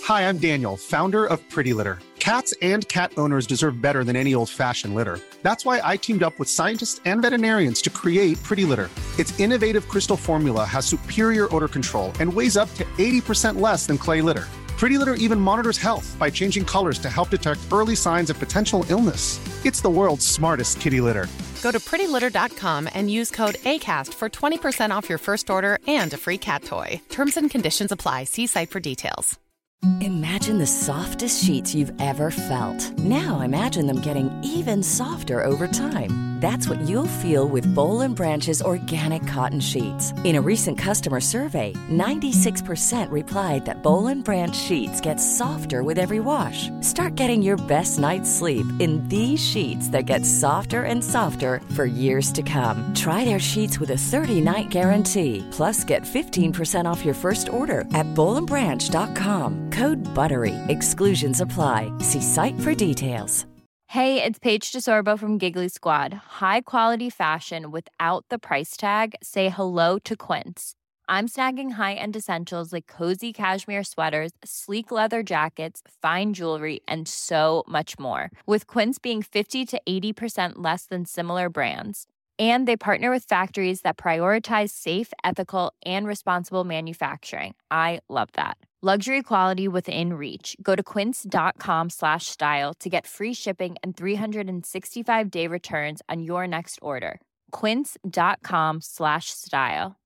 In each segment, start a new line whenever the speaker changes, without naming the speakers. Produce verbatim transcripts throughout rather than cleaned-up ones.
Hi, I'm Daniel, founder of Pretty Litter. Cats and cat owners deserve better than any old-fashioned litter. That's why I teamed up with scientists and veterinarians to create Pretty Litter. Its innovative crystal formula has superior odor control and weighs up to eighty percent less than clay litter. Pretty Litter even monitors health by changing colors to help detect early signs of potential illness. It's the world's smartest kitty litter.
Go to pretty litter dot com and use code ACAST for twenty percent off your first order and a free cat toy. Terms and conditions apply. See site for details.
Imagine the softest sheets you've ever felt. Now imagine them getting even softer over time. That's what you'll feel with Boll and Branch's organic cotton sheets. In a recent customer survey, ninety-six percent replied that Boll and Branch sheets get softer with every wash. Start getting your best night's sleep in these sheets that get softer and softer for years to come. Try their sheets with a thirty-night guarantee. Plus, get fifteen percent off your first order at boll and branch dot com. Code BUTTERY. Exclusions apply. See site for details.
Hey, it's Paige DeSorbo from Giggly Squad. High quality fashion without the price tag. Say hello to Quince. I'm snagging high-end essentials like cozy cashmere sweaters, sleek leather jackets, fine jewelry, and so much more. With Quince being fifty to eighty percent less than similar brands. And they partner with factories that prioritize safe, ethical, and responsible manufacturing. I love that. Luxury quality within reach. Go to quince dot com slash style to get free shipping and three sixty-five day returns on your next order. quince dot com slash style.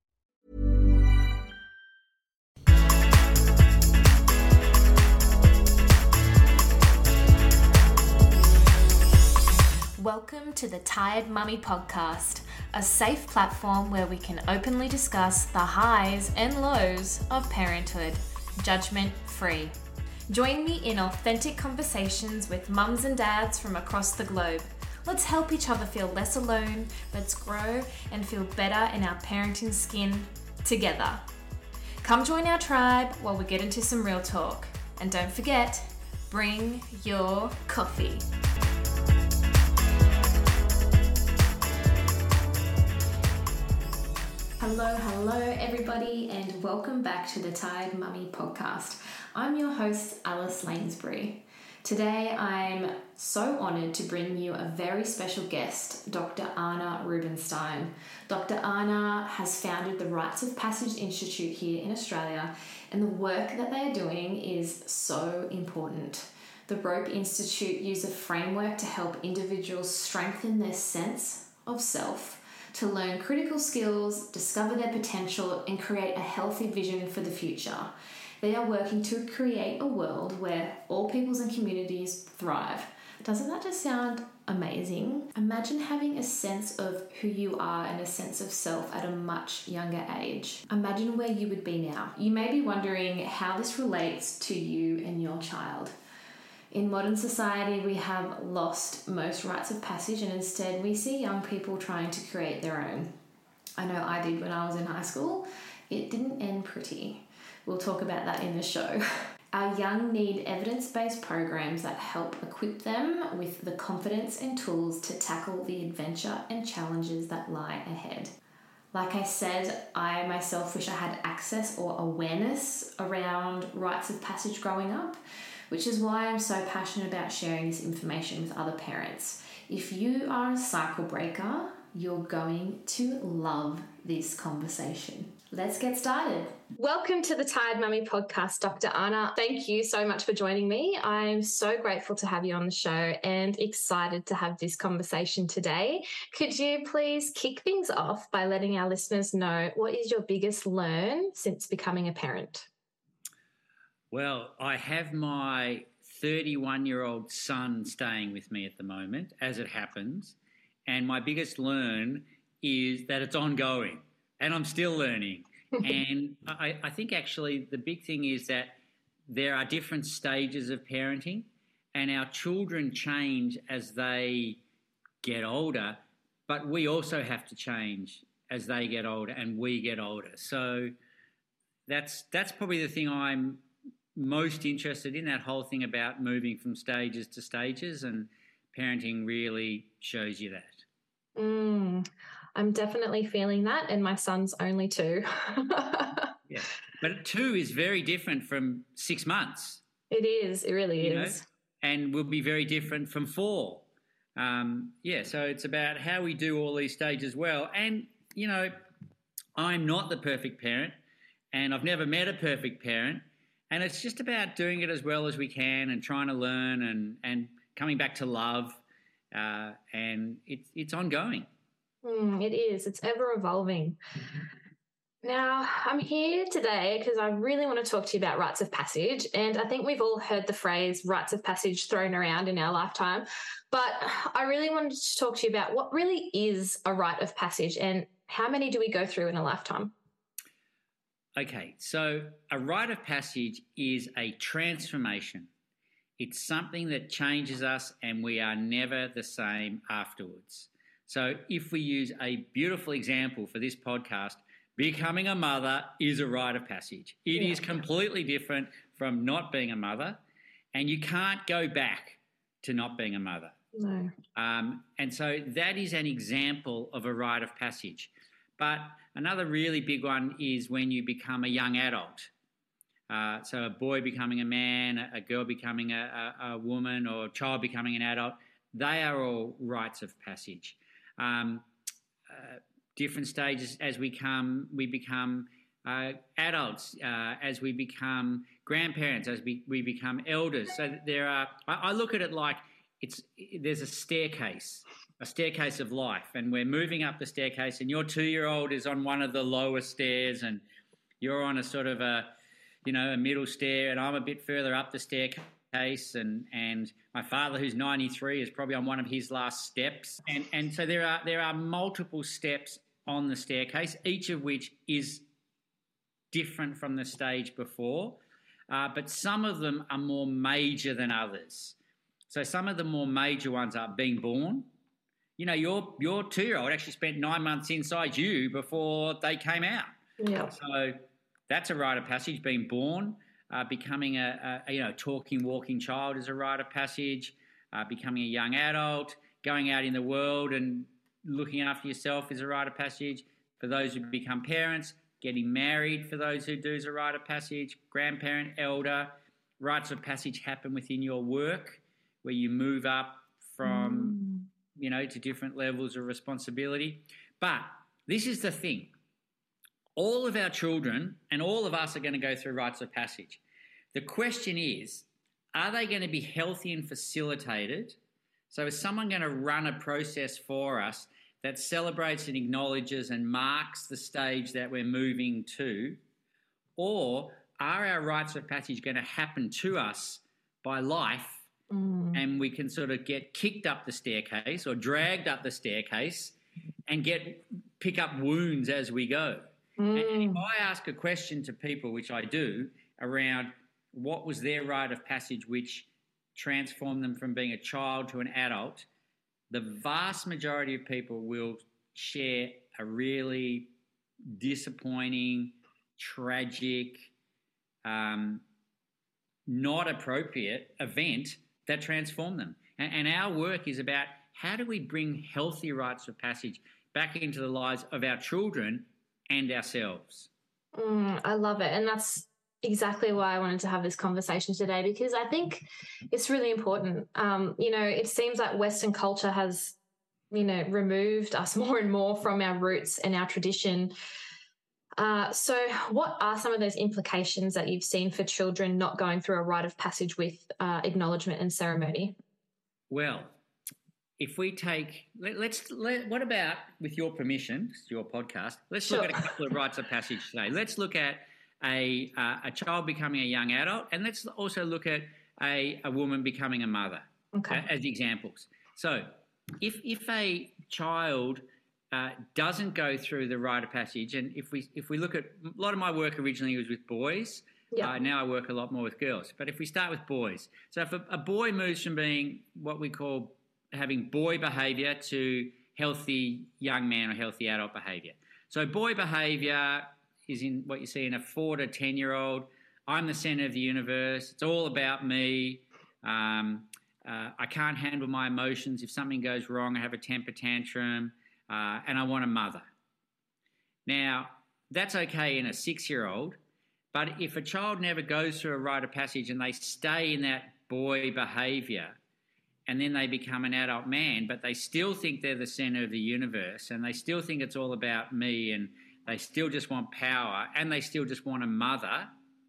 Welcome to the Tired Mummy Podcast, a safe platform where we can openly discuss the highs and lows of parenthood, judgment-free. Join me in authentic conversations with mums and dads from across the globe. Let's help each other feel less alone, let's grow and feel better in our parenting skin together. Come join our tribe while we get into some real talk. And don't forget, bring your coffee. Hello, hello everybody, and welcome back to the Tired Mummy Podcast. I'm your host, Alice Lanesbury. Today I'm so honoured to bring you a very special guest, Doctor Anna Rubinstein. Doctor Anna has founded the Rites of Passage Institute here in Australia, and the work that they are doing is so important. The Rope Institute use a framework to help individuals strengthen their sense of self, to learn critical skills, discover their potential, and create a healthy vision for the future. They are working to create a world where all peoples and communities thrive. Doesn't that just sound amazing? Imagine having a sense of who you are and a sense of self at a much younger age. Imagine where you would be now. You may be wondering how this relates to you and your child. In modern society, we have lost most rites of passage, and instead we see young people trying to create their own. I know I did when I was in high school. It didn't end pretty. We'll talk about that in the show. Our young need evidence-based programs that help equip them with the confidence and tools to tackle the adventure and challenges that lie ahead. Like I said, I myself wish I had access or awareness around rites of passage growing up, which is why I'm so passionate about sharing this information with other parents. If you are a cycle breaker, you're going to love this conversation. Let's get started. Welcome to the Tired Mummy Podcast, Doctor Anna. Thank you so much for joining me. I'm so grateful to have you on the show and excited to have this conversation today. Could you please kick things off by letting our listeners know what is your biggest learn since becoming a parent?
Well, I have my thirty-one-year-old son staying with me at the moment, as it happens, and my biggest learn is that it's ongoing, and I'm still learning. And I, I think actually the big thing is that there are different stages of parenting, and our children change as they get older, but we also have to change as they get older and we get older. So that's that's probably the thing I'm most interested in, that whole thing about moving from stages to stages, and parenting really shows you that.
Mm, I'm definitely feeling that, and my son's only two.
Yeah, but two is very different from six months.
It is. It really
you
is.
know, and will be very different from four. Um, yeah, so it's about how we do all these stages well. And, you know, I'm not the perfect parent, and I've never met a perfect parent, and it's just about doing it as well as we can and trying to learn and, and coming back to love, uh, and it's it's ongoing.
Mm, it is. It's ever evolving. Now, I'm here today because I really want to talk to you about rites of passage, and I think we've all heard the phrase rites of passage thrown around in our lifetime, but I really wanted to talk to you about what really is a rite of passage and how many do we go through in a lifetime?
Okay, so a rite of passage is a transformation. It's something that changes us and we are never the same afterwards. So if we use a beautiful example for this podcast, becoming a mother is a rite of passage. It yeah. is completely different from not being a mother, and you can't go back to not being a mother.
No.
Um, and so that is an example of a rite of passage. But another really big one is when you become a young adult. Uh, so a boy becoming a man, a girl becoming a, a, a woman, or a child becoming an adult, they are all rites of passage. Um, uh, different stages as we come, we become uh, adults, uh, as we become grandparents, as we, we become elders. So there are, I, I look at it like it's there's a staircase, a staircase of life, and we're moving up the staircase, and your two-year-old is on one of the lower stairs, and you're on a sort of a, you know, a middle stair, and I'm a bit further up the staircase, and and my father, who's ninety-three, is probably on one of his last steps, and and so there are there are multiple steps on the staircase, each of which is different from the stage before, uh, but some of them are more major than others. So some of the more major ones are being born. You know, your your two-year-old actually spent nine months inside you before they came out.
Yeah.
So that's a rite of passage, being born. Uh, becoming a, a, you know, talking, walking child is a rite of passage. Uh, becoming a young adult, going out in the world and looking after yourself is a rite of passage. For those who become parents, getting married for those who do is a rite of passage. Grandparent, elder, rites of passage happen within your work where you move up from, mm. you know, to different levels of responsibility. But this is the thing. All of our children and all of us are going to go through rites of passage. The question is, are they going to be healthy and facilitated? So is someone going to run a process for us that celebrates and acknowledges and marks the stage that we're moving to? Or are our rites of passage going to happen to us by life, mm. and we can sort of get kicked up the staircase or dragged up the staircase and get pick up wounds as we go? Mm. And if I ask a question to people, which I do, around what was their rite of passage which transformed them from being a child to an adult, the vast majority of people will share a really disappointing, tragic, um, not appropriate event that transformed them. And, and our work is about how do we bring healthy rites of passage back into the lives of our children and ourselves.
Mm, I love it. And that's exactly why I wanted to have this conversation today, because I think it's really important. Um, you know, it seems like Western culture has, you know, removed us more and more from our roots and our tradition. Uh, so what are some of those implications that you've seen for children not going through a rite of passage with uh, acknowledgement and ceremony?
Well, if we take, let, let's, let, what about, with your permission, it's your podcast, let's sure. look at a couple of rites of passage today. Let's look at a uh, a child becoming a young adult, and let's also look at a, a woman becoming a mother,
okay.
uh, as examples. So if if a child uh, doesn't go through the rite of passage, and if we if we look at, a lot of my work originally was with boys,
yeah.
uh, now I work a lot more with girls. But if we start with boys, so if a, a boy moves from being what we call having boy behaviour to healthy young man or healthy adult behaviour. So boy behaviour is in what you see in a four to ten-year-old. I'm the centre of the universe. It's all about me. Um, uh, I can't handle my emotions. If something goes wrong, I have a temper tantrum, uh, and I want a mother. Now, that's okay in a six-year-old, But if a child never goes through a rite of passage and they stay in that boy behaviour and then they become an adult man, but they still think they're the centre of the universe and they still think it's all about me and they still just want power and they still just want a mother,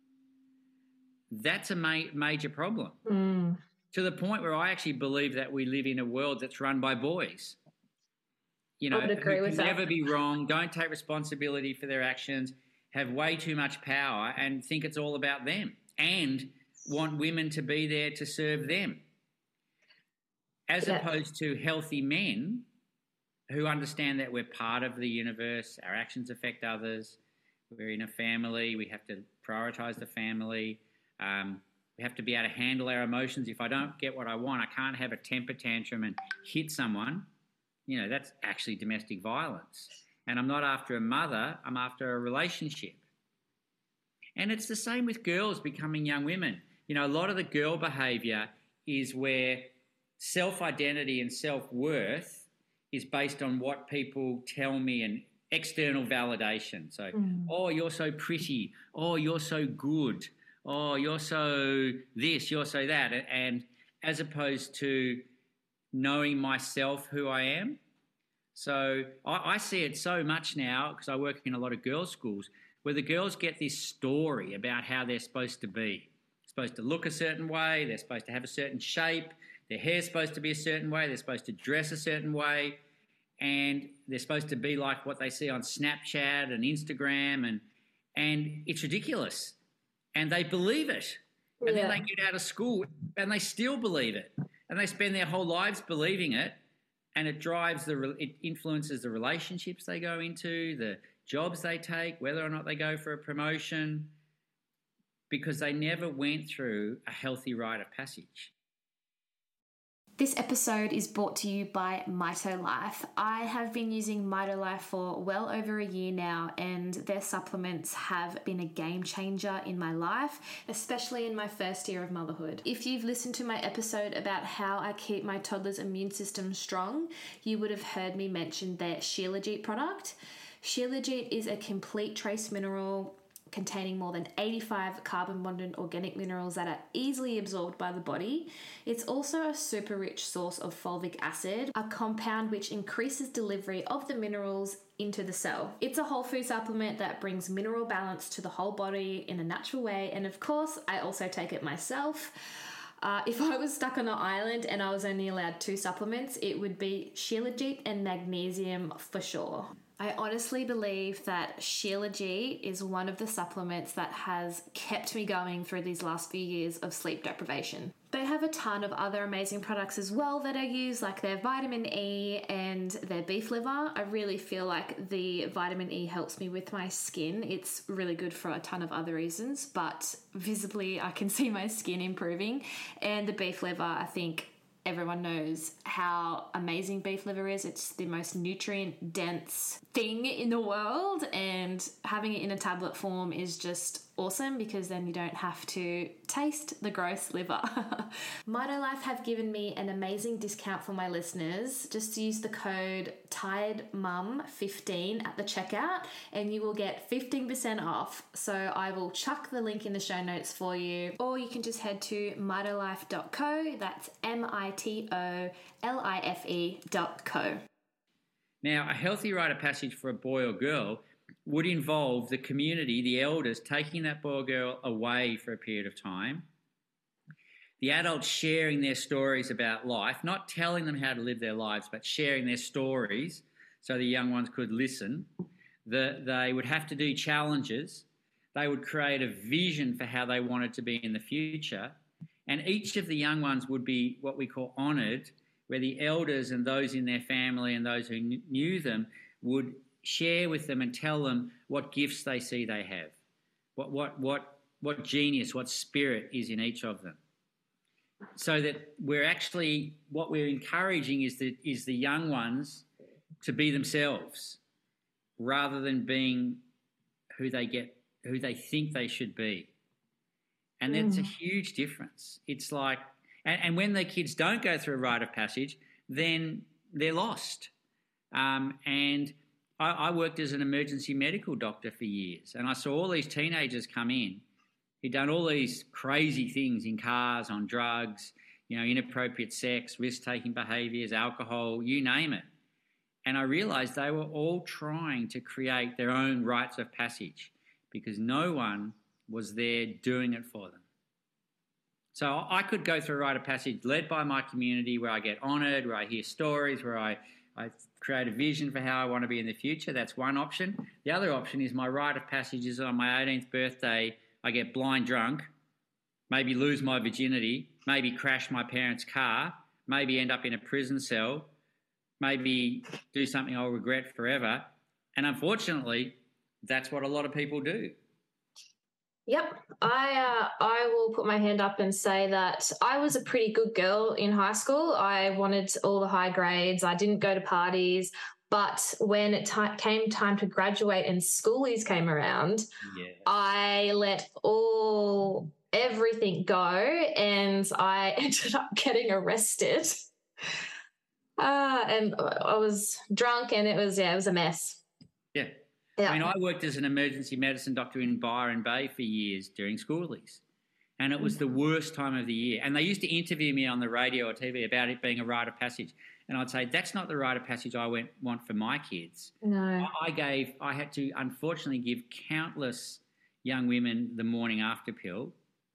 that's a ma- major problem.
Mm.
To the point where I actually believe that we live in a world that's run by boys. You know,
I would agree
who
with
can
that.
never be wrong, don't take responsibility for their actions, have way too much power and think it's all about them and want women to be there to serve them. As
Yeah.
opposed to healthy men who understand that we're part of the universe, our actions affect others, we're in a family, we have to prioritise the family, um, we have to be able to handle our emotions. If I don't get what I want, I can't have a temper tantrum and hit someone. You know, that's actually domestic violence. And I'm not after a mother, I'm after a relationship. And it's the same with girls becoming young women. You know, a lot of the girl behaviour is where self-identity and self-worth is based on what people tell me and external validation. So, mm. oh, you're so pretty. Oh, you're so good. Oh, you're so this, you're so that. And as opposed to knowing myself, who I am. So I, I see it so much now because I work in a lot of girls' schools where the girls get this story about how they're supposed to be. They're supposed to look a certain way. They're supposed to have a certain shape. Their hair's supposed to be a certain way. They're supposed to dress a certain way. And they're supposed to be like what they see on Snapchat and Instagram. And, and it's ridiculous. And they believe it. And
yeah.
then they get out of school and they still believe it. And they spend their whole lives believing it. And it drives the, it influences the relationships they go into, the jobs they take, whether or not they go for a promotion, because they never went through a healthy rite of passage.
This episode is brought to you by MitoLife. I have been using MitoLife for well over a year now, and their supplements have been a game changer in my life, especially in my first year of motherhood. If you've listened to my episode about how I keep my toddler's immune system strong, you would have heard me mention their Shilajit product. Shilajit is a complete trace mineral containing more than eighty-five carbon-bonded organic minerals that are easily absorbed by the body. It's also a super rich source of fulvic acid, a compound which increases delivery of the minerals into the cell. It's a whole food supplement that brings mineral balance to the whole body in a natural way, and of course, I also take it myself. Uh, if I was stuck on an island and I was only allowed two supplements, it would be Shilajit and magnesium for sure. I honestly believe that Shilajit is one of the supplements that has kept me going through these last few years of sleep deprivation. They have a ton of other amazing products as well that I use, like their vitamin E and their beef liver. I really feel like the vitamin E helps me with my skin. It's really good for a ton of other reasons, but visibly I can see my skin improving. And the beef liver, I think everyone knows how amazing beef liver is. It's the most nutrient dense thing in the world, and having it in a tablet form is just awesome because then you don't have to taste the gross liver. MitoLife have given me an amazing discount for my listeners. Just use the code Tide Mum fifteen at the checkout and you will get fifteen percent off. So I will chuck the link in the show notes for you, or you can just head to mitolife dot co. That's M I T O L I F E dot co.
Now, a healthy rite of passage for a boy or girl would involve the community, the elders, taking that boy or girl away for a period of time, the adults sharing their stories about life, not telling them how to live their lives, but sharing their stories so the young ones could listen. The, they would have to do challenges. They would create a vision for how they wanted to be in the future. And each of the young ones would be what we call honoured, where the elders and those in their family and those who kn- knew them would share with them and tell them what gifts they see they have, what what what what genius, what spirit is in each of them. So that we're actually, what we're encouraging is the, is the young ones to be themselves rather than being who they get, who they think they should be. And that's mm. a huge difference. It's like, and, and when the kids don't go through a rite of passage, then they're lost. Um, and I, I worked as an emergency medical doctor for years, and I saw all these teenagers come in who'd done all these crazy things in cars, on drugs, you know, inappropriate sex, risk-taking behaviours, alcohol, you name it. And I realised they were all trying to create their own rites of passage because no one was there doing it for them. So I could go through a rite of passage led by my community where I get honoured, where I hear stories, where I, I create a vision for how I want to be in the future. That's one option. The other option is my rite of passage is on my eighteenth birthday, I get blind drunk, maybe lose my virginity, maybe crash my parents' car, maybe end up in a prison cell, maybe do something I'll regret forever. And unfortunately, that's what a lot of people do.
Yep. I uh, I will put my hand up and say that I was a pretty good girl in high school. I wanted all the high grades. I didn't go to parties. But when it t- came time to graduate and schoolies came around, yes. I let all everything go and I ended up getting arrested. Uh, and I was drunk and it was, yeah, it was a mess.
Yeah. Yeah. I mean, I worked as an emergency medicine doctor in Byron Bay for years during schoolies, and it was the worst time of the year. And they used to interview me on the radio or T V about it being a rite of passage, and I'd say, that's not the rite of passage I went, want for my kids.
No.
I gave, I had to unfortunately give countless young women the morning after pill,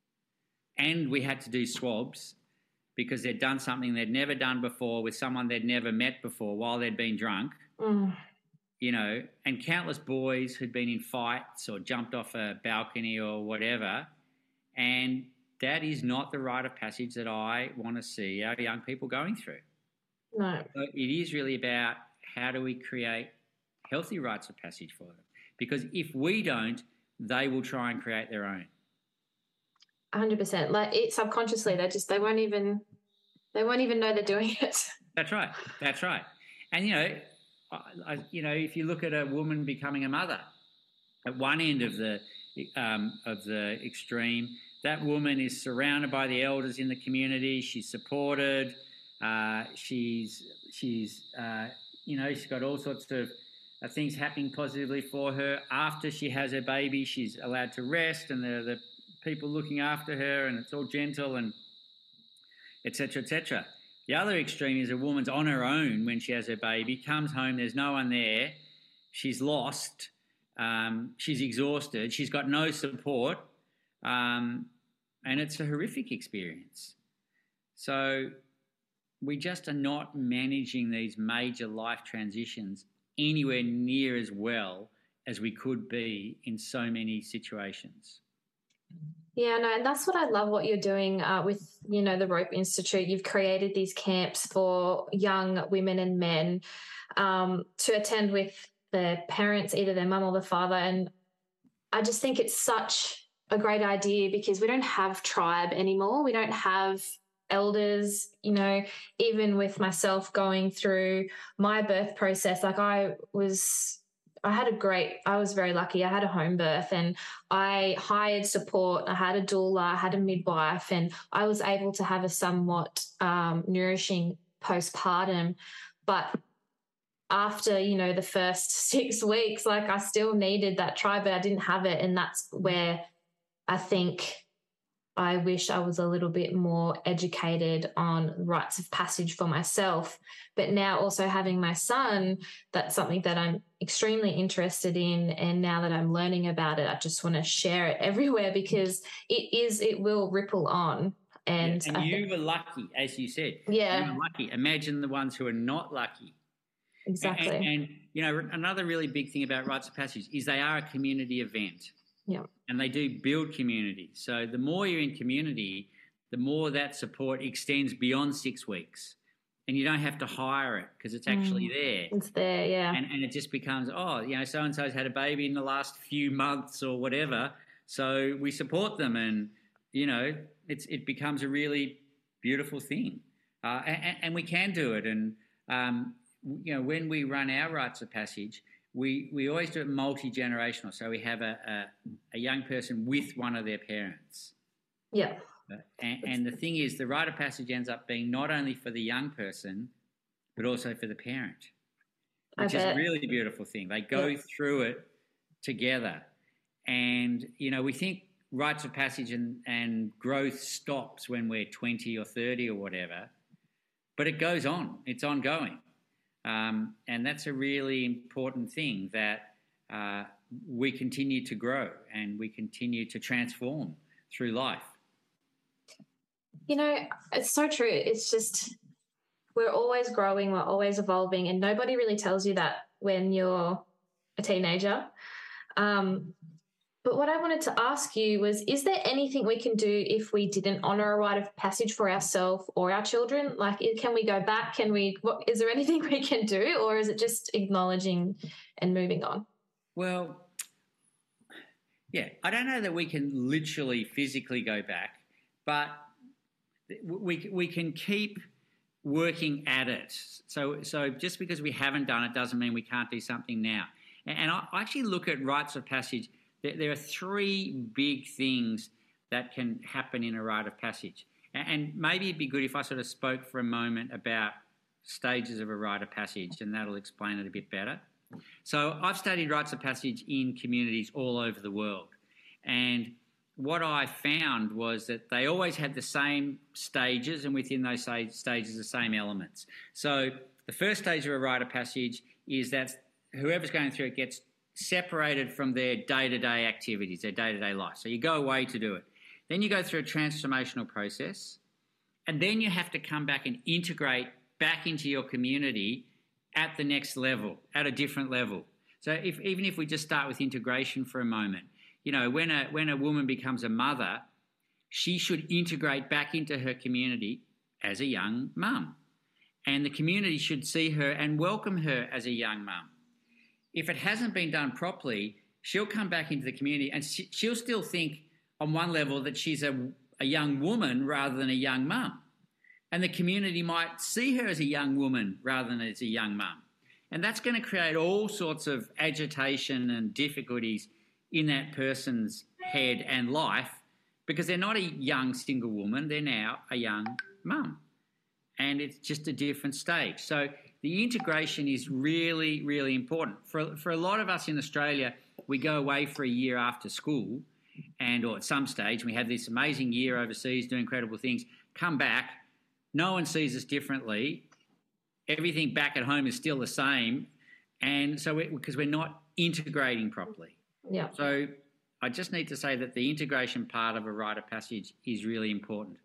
and we had to do swabs because they'd done something they'd never done before with someone they'd never met before while they'd been drunk.
Mm.
You know, and countless boys who'd been in fights or jumped off a balcony or whatever. And that is not the rite of passage that I want to see our young people going through.
No.
So it is really about how do we create healthy rites of passage for them? Because if we don't, they will try and create their own.
one hundred percent. Like it subconsciously, they just, they won't even, they won't even know they're doing it.
That's right. That's right. And, you know, I, you know, if you look at a woman becoming a mother, at one end of the um, of the extreme, that woman is surrounded by the elders in the community. She's supported. Uh, she's she's uh, you know, she's got all sorts of uh, things happening positively for her. After she has her baby, she's allowed to rest, and the the people looking after her, and it's all gentle and et cetera, et cetera. The other extreme is a woman's on her own when she has her baby, comes home, there's no one there, she's lost, um, she's exhausted, she's got no support, um, and it's a horrific experience. So we just are not managing these major life transitions anywhere near as well as we could be in so many situations.
Yeah, no, and that's what I love what you're doing uh, with, you know, the Rope Institute. You've created these camps for young women and men um, to attend with their parents, either their mum or the father. And I just think it's such a great idea because we don't have tribe anymore. We don't have elders, you know, even with myself going through my birth process, like I was... I had a great, I was very lucky. I had a home birth and I hired support. I had a doula, I had a midwife, and I was able to have a somewhat um, nourishing postpartum. But after, you know, the first six weeks, like I still needed that tribe, but I didn't have it. And that's where I think I wish I was a little bit more educated on rites of passage for myself. But now also having my son, that's something that I'm extremely interested in. And now that I'm learning about it, I just want to share it everywhere because it is, it will ripple on. And,
yeah, and you
think,
were lucky, as you said.
Yeah.
You were lucky. Imagine the ones who are not lucky.
Exactly.
And, and, you know, another really big thing about rites of passage is they are a community event.
Yeah.
And they do build community. So the more you're in community, the more that support extends beyond six weeks. And you don't have to hire it because it's actually mm, there.
It's there, yeah.
And, and it just becomes, oh, you know, so-and-so's had a baby in the last few months or whatever, so we support them. And, you know, it's it becomes a really beautiful thing. Uh, and, and we can do it. And, um, you know, when we run our rites of passage, We we always do it multi-generational, so we have a, a, a young person with one of their parents.
Yeah.
And, and the thing is, the rite of passage ends up being not only for the young person, but also for the parent. which is a really beautiful thing. They go yeah. through it together. And, you know, we think rites of passage and, and growth stops when we're twenty or thirty or whatever, but it goes on. It's ongoing. Um, and that's a really important thing, that uh, we continue to grow and we continue to transform through life.
You know, it's so true. It's just we're always growing, we're always evolving, and nobody really tells you that when you're a teenager. Um, but what I wanted to ask you was, is there anything we can do if we didn't honour a rite of passage for ourselves or our children? Like, can we go back? Can we, what, is there anything we can do, or is it just acknowledging and moving on?
Well, yeah, I don't know that we can literally physically go back, but we we can keep working at it. So so just because we haven't done it doesn't mean we can't do something now. And I actually look at rites of passage. There are three big things that can happen in a rite of passage. And maybe it'd be good if I sort of spoke for a moment about stages of a rite of passage, and that'll explain it a bit better. So I've studied rites of passage in communities all over the world. And what I found was that they always had the same stages, and within those stages, the same elements. So the first stage of a rite of passage is that whoever's going through it gets separated from their day-to-day activities, their day-to-day life. So you go away to do it. Then you go through a transformational process, and then you have to come back and integrate back into your community at the next level, at a different level. So if, even if we just start with integration for a moment, you know, when a when a woman becomes a mother, she should integrate back into her community as a young mum. And the community should see her and welcome her as a young mum. If it hasn't been done properly, she'll come back into the community and she, she'll still think on one level that she's a, a young woman rather than a young mum. And the community might see her as a young woman rather than as a young mum. And that's going to create all sorts of agitation and difficulties in that person's head and life, because they're not a young single woman, they're now a young mum. And it's just a different stage. So the integration is really, really important. For, for a lot of us in Australia, we go away for a year after school, and or at some stage we have this amazing year overseas, do incredible things, come back, no one sees us differently, everything back at home is still the same, and so we, because we're not integrating properly.
Yeah.
So I just need to say that the integration part of a rite of passage is really important.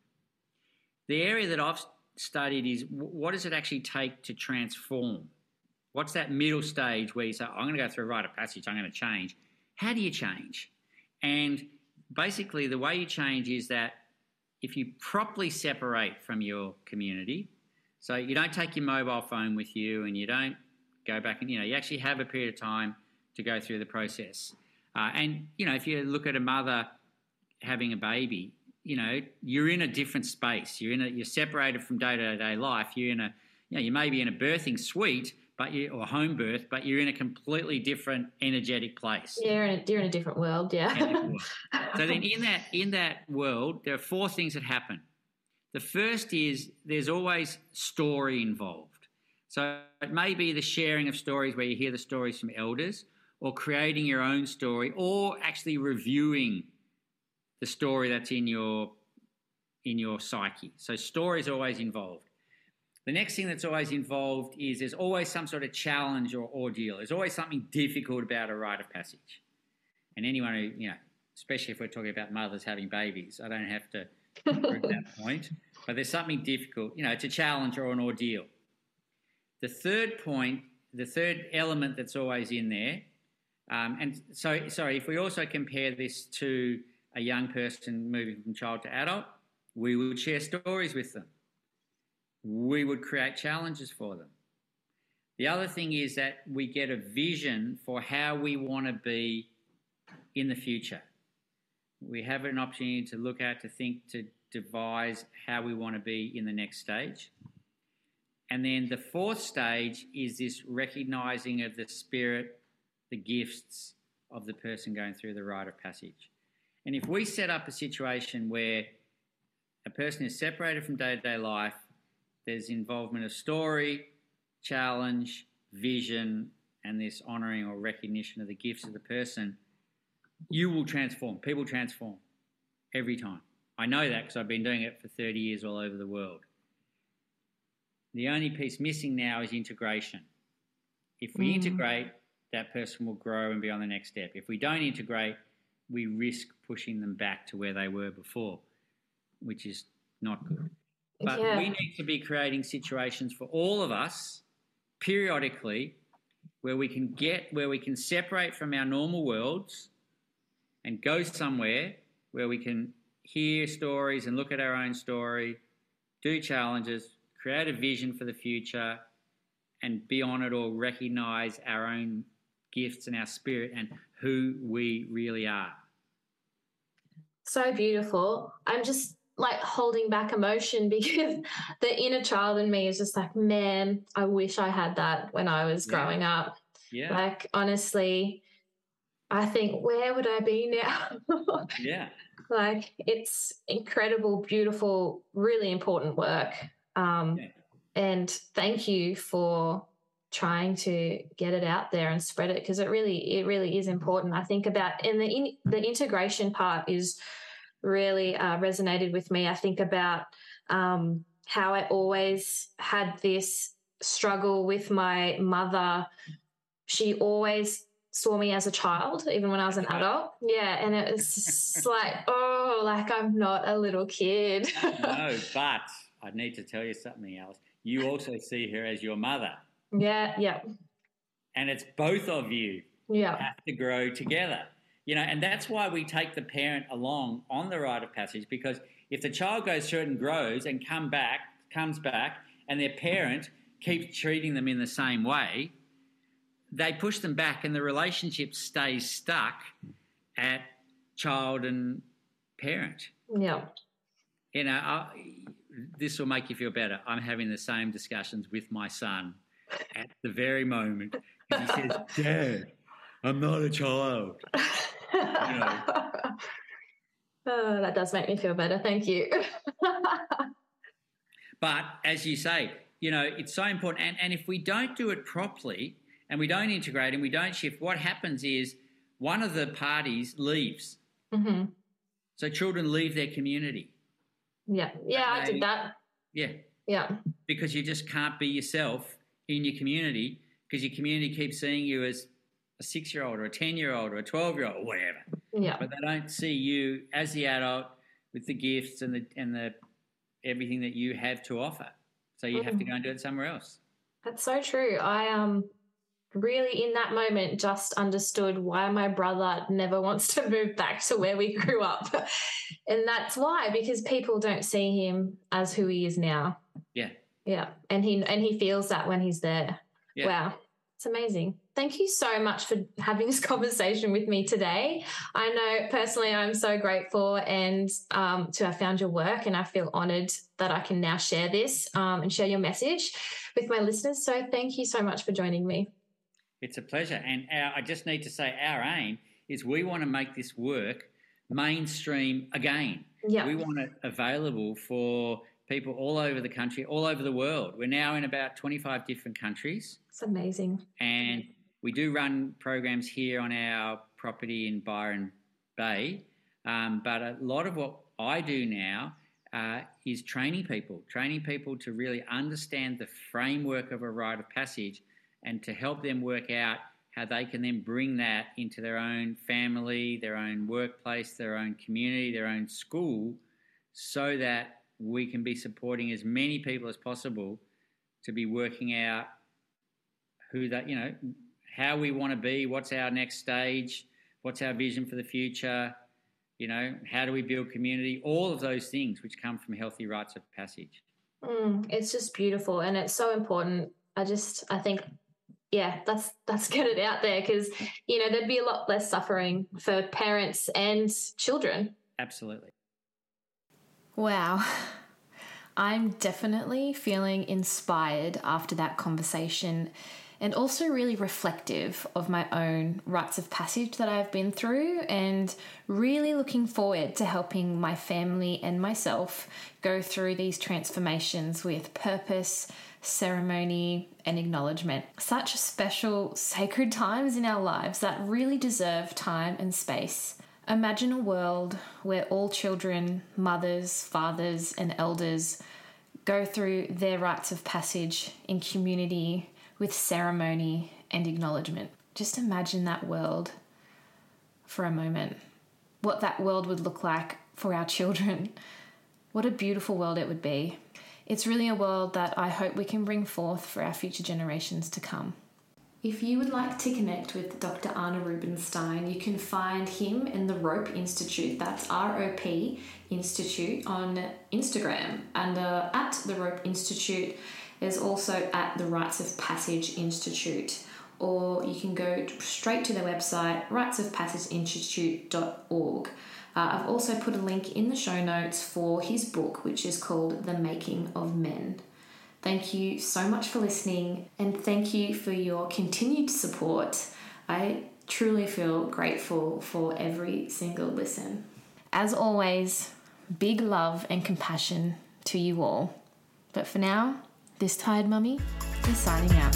The area that I've studied is what does it actually take to transform? What's that middle stage where you say, I'm going to go through a rite of passage, I'm going to change. How do you change? And basically the way you change is that if you properly separate from your community, so you don't take your mobile phone with you and you don't go back and, you know, you actually have a period of time to go through the process. Uh, and, you know, if you look at a mother having a baby, you know, you're in a different space. You're in a, you're separated from day-to-day life. You're in a, you know, you may be in a birthing suite, but you or home birth, but you're in a completely different energetic place.
Yeah, you're in a, you're in a different world, yeah.
World. So then in that in that world, there are four things that happen. The first is there's always story involved. So it may be the sharing of stories where you hear the stories from elders, or creating your own story, or actually reviewing the story that's in your in your psyche. So story is always involved. The next thing that's always involved is there's always some sort of challenge or ordeal. There's always something difficult about a rite of passage. And anyone who, you know, especially if we're talking about mothers having babies, I don't have to prove that point, but there's something difficult, you know, it's a challenge or an ordeal. The third point, the third element that's always in there, um, and so, sorry, if we also compare this to a young person moving from child to adult, we would share stories with them. We would create challenges for them. The other thing is that we get a vision for how we want to be in the future. We have an opportunity to look at, to think, to devise how we want to be in the next stage. And then the fourth stage is this recognising of the spirit, the gifts of the person going through the rite of passage. And if we set up a situation where a person is separated from day-to-day life, there's involvement of story, challenge, vision and this honouring or recognition of the gifts of the person, you will transform. People transform every time. I know that because I've been doing it for thirty years all over the world. The only piece missing now is integration. If we mm. integrate, that person will grow and be on the next step. If we don't integrate, we risk pushing them back to where they were before, which is not good. But yeah. we need to be creating situations for all of us periodically where we can get, where we can separate from our normal worlds and go somewhere where we can hear stories and look at our own story, do challenges, create a vision for the future, and be on it or recognise our own gifts and our spirit and who we really are.
So beautiful. I'm just like holding back emotion because the inner child in me is just like, man, I wish I had that when I was growing
yeah.
up.
Yeah.
Like, honestly, I think, where would I be now?
yeah.
Like, it's incredible, beautiful, really important work. Um, yeah. And thank you for trying to get it out there and spread it, because it really, it really is important. I think about, and the in, the integration part is really uh, resonated with me. I think about um, how I always had this struggle with my mother. She always saw me as a child, even when I was an adult. Yeah, and it was just like, oh, like I'm not a little kid.
No, but I need to tell you something else. You also see her as your mother.
Yeah, yeah.
And it's both of you
yeah.
have to grow together. You know, and that's why we take the parent along on the rite of passage, because if the child goes through it and grows and come back, comes back and their parent keeps treating them in the same way, they push them back and the relationship stays stuck at child and parent.
Yeah.
You know, I, this will make you feel better. I'm having the same discussions with my son at the very moment. He says, Dad, I'm not a child. You know.
Oh, that does make me feel better. Thank you.
But as you say, you know, it's so important. And, and if we don't do it properly and we don't integrate and we don't shift, what happens is one of the parties leaves.
Mm-hmm.
So children leave their community.
Yeah. Yeah, they, I did that.
Yeah.
Yeah.
Because you just can't be yourself in your community because your community keeps seeing you as a six-year-old or a ten-year-old or a twelve-year-old or whatever.
Yeah.
But they don't see you as the adult with the gifts and the and the everything that you have to offer. So you mm. have to go and do it somewhere else.
That's so true. I um really in that moment just understood why my brother never wants to move back to where we grew up. And that's why, because people don't see him as who he is now.
Yeah.
Yeah. And he and he feels that when he's there.
Yeah.
Wow. It's amazing. Thank you so much for having this conversation with me today. I know personally I'm so grateful and um, to have found your work, and I feel honoured that I can now share this um, and share your message with my listeners. So thank you so much for joining me.
It's a pleasure. And our, I just need to say our aim is we want to make this work mainstream again.
Yeah.
We want it available for people all over the country, all over the world. We're now in about twenty-five different countries.
It's amazing.
And we do run programs here on our property in Byron Bay. Um, but a lot of what I do now uh, is training people, training people to really understand the framework of a rite of passage and to help them work out how they can then bring that into their own family, their own workplace, their own community, their own school, so that we can be supporting as many people as possible to be working out who that, you know, how we want to be, what's our next stage, what's our vision for the future, you know, how do we build community, all of those things which come from healthy rites of passage.
Mm, it's just beautiful and it's so important. I just, I think, yeah, that's, that's get it out there because, you know, there'd be a lot less suffering for parents and children.
Absolutely.
Wow. I'm definitely feeling inspired after that conversation and also really reflective of my own rites of passage that I've been through and really looking forward to helping my family and myself go through these transformations with purpose, ceremony, and acknowledgement. Such special, sacred times in our lives that really deserve time and space. Imagine a world where all children, mothers, fathers, and elders go through their rites of passage in community with ceremony and acknowledgement. Just imagine that world for a moment. What that world would look like for our children. What a beautiful world it would be. It's really a world that I hope we can bring forth for our future generations to come. If you would like to connect with Doctor Arne Rubinstein, you can find him in the Rope Institute. That's R O P Institute on Instagram. And uh, at the Rope Institute is also at the Rites of Passage Institute. Or you can go straight to their website, rites of passage institute dot org. Uh, I've also put a link in the show notes for his book, which is called The Making of Men. Thank you so much for listening, and thank you for your continued support. I truly feel grateful for every single listen. As always, big love and compassion to you all. But for now, this tired mummy is signing out.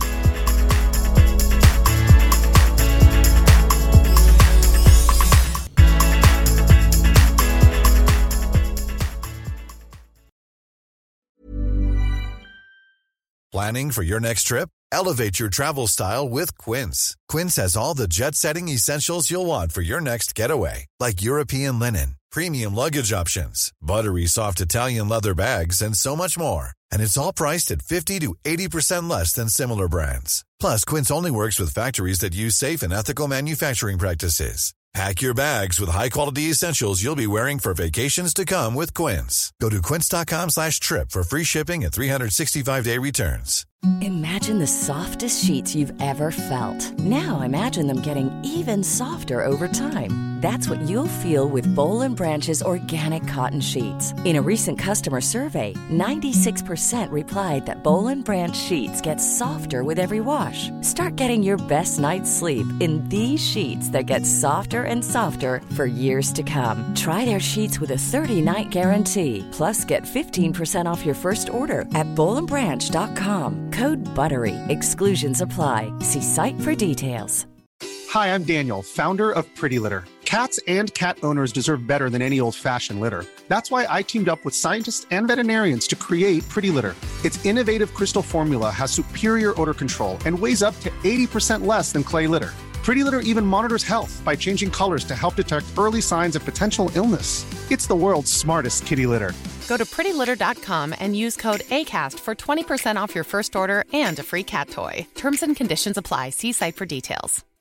Planning for your next trip? Elevate your travel style with Quince. Quince has all the jet-setting essentials you'll want for your next getaway, like European linen, premium luggage options, buttery soft Italian leather bags, and so much more. And it's all priced at fifty to eighty percent less than similar brands. Plus, Quince only works with factories that use safe and ethical manufacturing practices. Pack your bags with high-quality essentials you'll be wearing for vacations to come with Quince. Go to quince.com slash trip for free shipping and three sixty-five day returns.
Imagine the softest sheets you've ever felt. Now imagine them getting even softer over time. That's what you'll feel with Boll and Branch's organic cotton sheets. In a recent customer survey, ninety-six percent replied that Boll and Branch sheets get softer with every wash. Start getting your best night's sleep in these sheets that get softer and softer for years to come. Try their sheets with a thirty-night guarantee. Plus, get fifteen percent off your first order at boll and branch dot com. Code BUTTERY. Exclusions apply. See site for details.
Hi, I'm Daniel, founder of Pretty Litter. Cats and cat owners deserve better than any old-fashioned litter. That's why I teamed up with scientists and veterinarians to create Pretty Litter. Its innovative crystal formula has superior odor control and weighs up to eighty percent less than clay litter. Pretty Litter even monitors health by changing colors to help detect early signs of potential illness. It's the world's smartest kitty litter.
Go to pretty litter dot com and use code ACAST for twenty percent off your first order and a free cat toy. Terms and conditions apply. See site for details.